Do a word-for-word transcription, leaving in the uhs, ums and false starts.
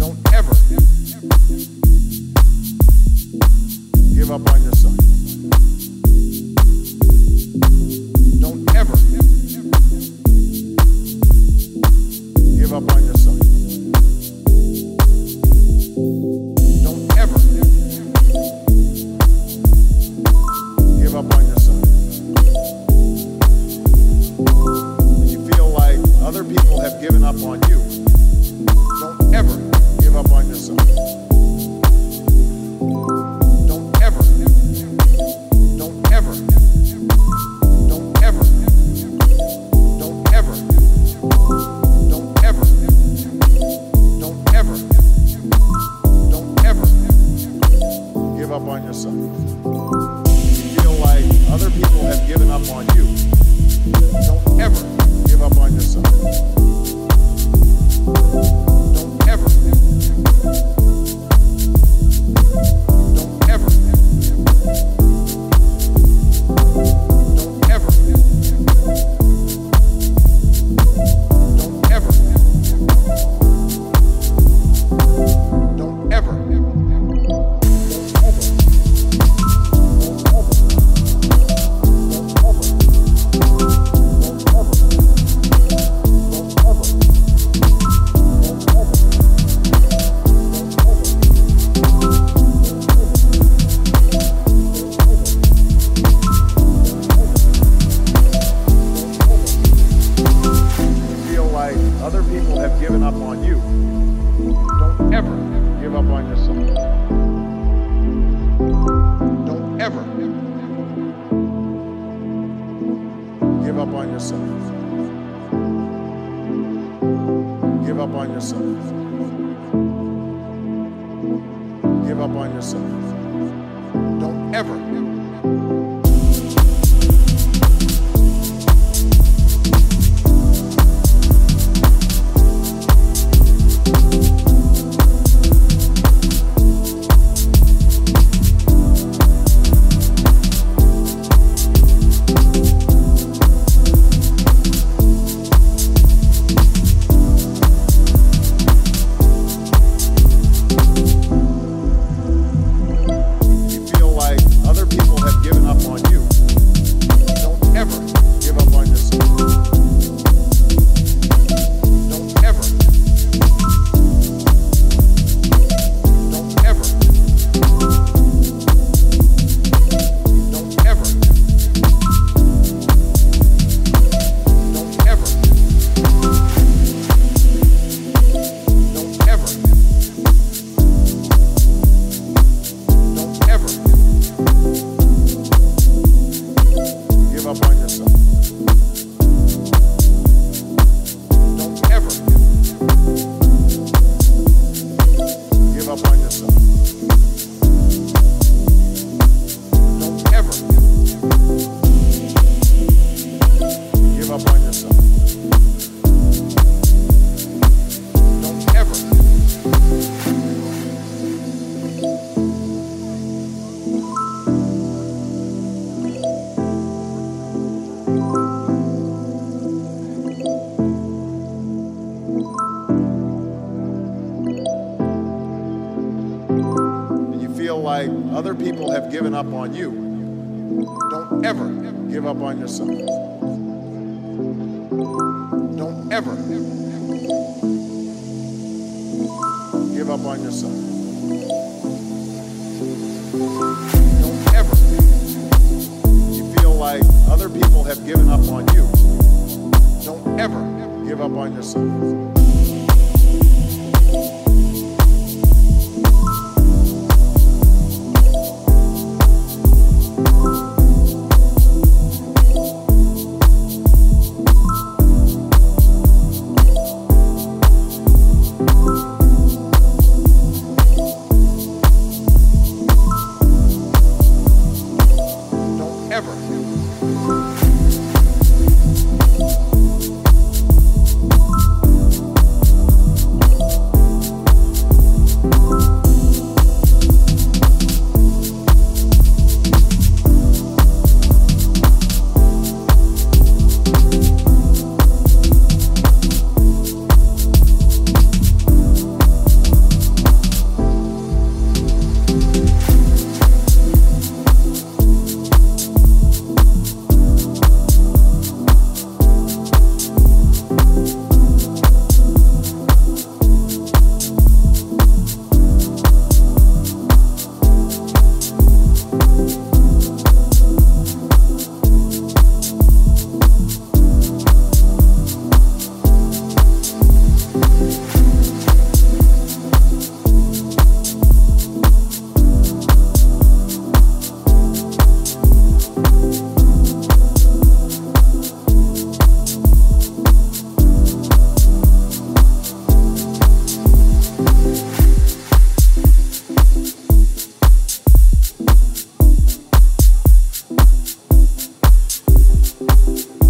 Don't ever give up on yourself. Don't ever give up on yourself. Don't ever give up on yourself. And you feel like other people have given up on you. Don't ever give up on yourself. Don't ever, don't ever, don't ever, don't ever, don't ever, don't ever, don't ever give up on yourself. You feel like other people have given up on you. Don't ever give up on yourself. Don't ever, don't ever, don't ever, don't ever, don't ever, other people have given up on you. Don't ever give up on yourself. Don't ever give up on yourself. Give up on yourself. Give up on yourself. Don't ever. Like other people have given up on you. Don't ever give up on yourself. Don't ever give up on yourself. Don't ever. You feel like other people have given up on you. Don't ever give up on yourself. Ever. you.